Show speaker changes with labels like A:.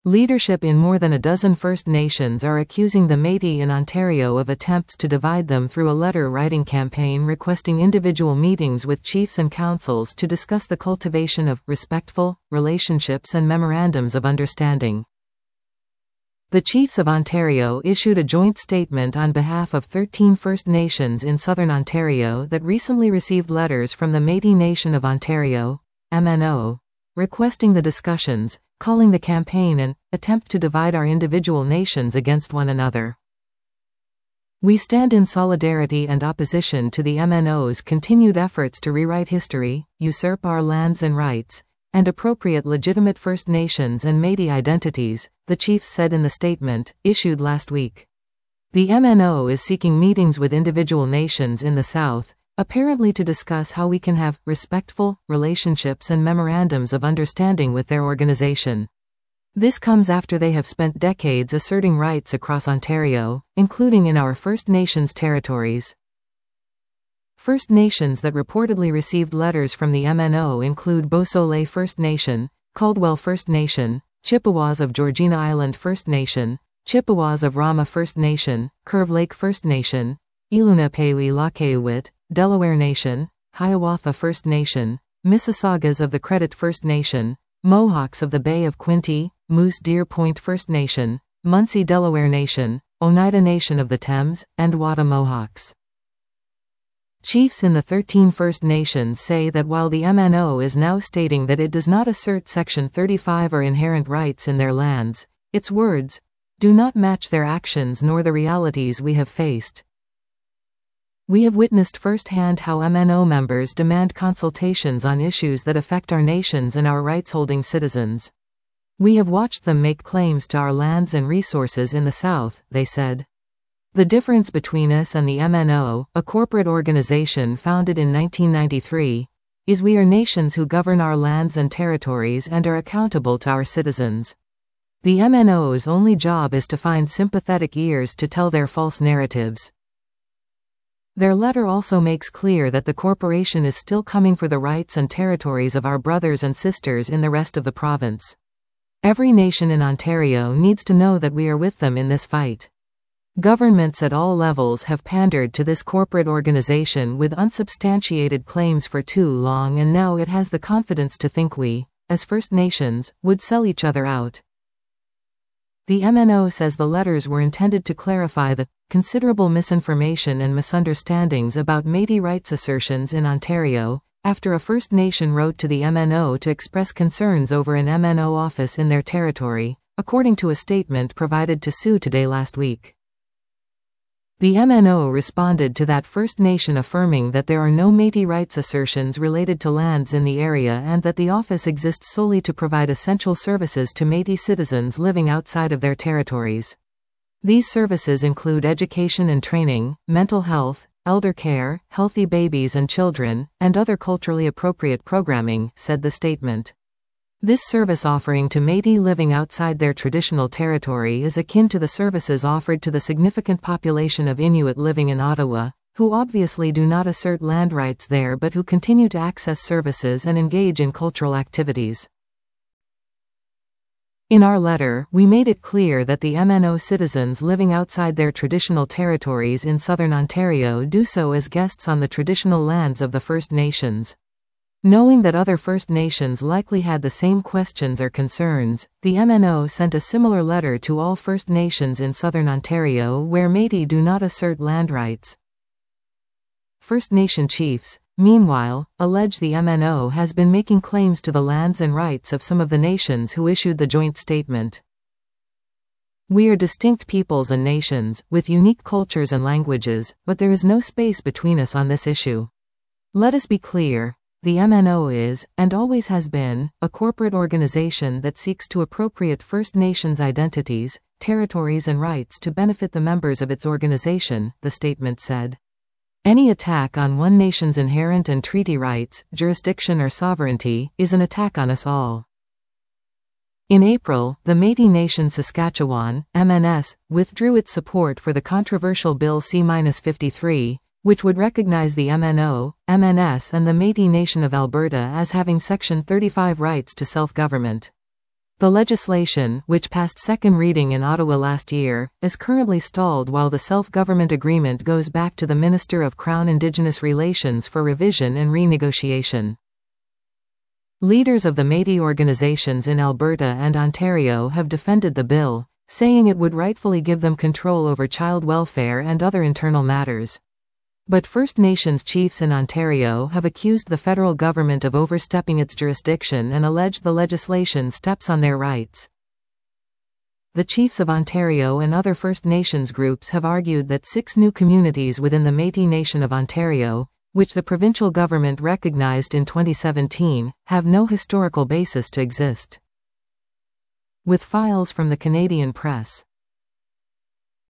A: Leadership in more than a dozen First Nations are accusing the Métis in Ontario of attempts to divide them through a letter-writing campaign requesting individual meetings with chiefs and councils to discuss the cultivation of respectful relationships and memorandums of understanding. The Chiefs of Ontario issued a joint statement on behalf of 13 First Nations in southern Ontario that recently received letters from the Métis Nation of Ontario, MNO, requesting the discussions, calling the campaign an attempt to divide our individual nations against one another. We stand in solidarity and opposition to the MNO's continued efforts to rewrite history, usurp our lands and rights, and appropriate legitimate First Nations and Métis identities, the Chiefs said in the statement, issued last week. The MNO is seeking meetings with individual nations in the South, apparently to discuss how we can have respectful relationships and memorandums of understanding with their organization. This comes after they have spent decades asserting rights across Ontario, including in our First Nations territories. First Nations that reportedly received letters from the MNO include Beausoleil First Nation, Caldwell First Nation, Chippewas of Georgina Island First Nation, Chippewas of Rama First Nation, Curve Lake First Nation, Ilunapewi Lakewit, Delaware Nation, Hiawatha First Nation, Mississaugas of the Credit First Nation, Mohawks of the Bay of Quinte, Moose Deer Point First Nation, Munsee Delaware Nation, Oneida Nation of the Thames, and Wada Mohawks. Chiefs in the 13 First Nations say that while the MNO is now stating that it does not assert Section 35 or inherent rights in their lands, its words do not match their actions nor the realities we have faced. We have witnessed firsthand how MNO members demand consultations on issues that affect our nations and our rights-holding citizens. We have watched them make claims to our lands and resources in the South, they said. The difference between us and the MNO, a corporate organization founded in 1993, is we are nations who govern our lands and territories and are accountable to our citizens. The MNO's only job is to find sympathetic ears to tell their false narratives. Their letter also makes clear that the corporation is still coming for the rights and territories of our brothers and sisters in the rest of the province. Every nation in Ontario needs to know that we are with them in this fight. Governments at all levels have pandered to this corporate organization with unsubstantiated claims for too long, and now it has the confidence to think we, as First Nations, would sell each other out. The MNO says the letters were intended to clarify the considerable misinformation and misunderstandings about Métis rights assertions in Ontario, after a First Nation wrote to the MNO to express concerns over an MNO office in their territory, according to a statement provided to Sue Today last week. The MNO responded to that First Nation affirming that there are no Métis rights assertions related to lands in the area and that the office exists solely to provide essential services to Métis citizens living outside of their territories. These services include education and training, mental health, elder care, healthy babies and children, and other culturally appropriate programming, said the statement. This service offering to Métis living outside their traditional territory is akin to the services offered to the significant population of Inuit living in Ottawa, who obviously do not assert land rights there but who continue to access services and engage in cultural activities. In our letter, we made it clear that the MNO citizens living outside their traditional territories in southern Ontario do so as guests on the traditional lands of the First Nations. Knowing that other First Nations likely had the same questions or concerns, the MNO sent a similar letter to all First Nations in southern Ontario where Métis do not assert land rights. First Nation chiefs, meanwhile, allege the MNO has been making claims to the lands and rights of some of the nations who issued the joint statement. We are distinct peoples and nations, with unique cultures and languages, but there is no space between us on this issue. Let us be clear. The MNO is, and always has been, a corporate organization that seeks to appropriate First Nations identities, territories and rights to benefit the members of its organization, the statement said. Any attack on one nation's inherent and treaty rights, jurisdiction or sovereignty, is an attack on us all. In April, the Métis Nation Saskatchewan, MNS, withdrew its support for the controversial Bill C-53, which would recognize the MNO, MNS and the Métis Nation of Alberta as having Section 35 rights to self-government. The legislation, which passed second reading in Ottawa last year, is currently stalled while the self-government agreement goes back to the Minister of Crown Indigenous Relations for revision and renegotiation. Leaders of the Métis organizations in Alberta and Ontario have defended the bill, saying it would rightfully give them control over child welfare and other internal matters. But First Nations chiefs in Ontario have accused the federal government of overstepping its jurisdiction and alleged the legislation steps on their rights. The chiefs of Ontario and other First Nations groups have argued that 6 new communities within the Métis Nation of Ontario, which the provincial government recognized in 2017, have no historical basis to exist. With files from the Canadian Press.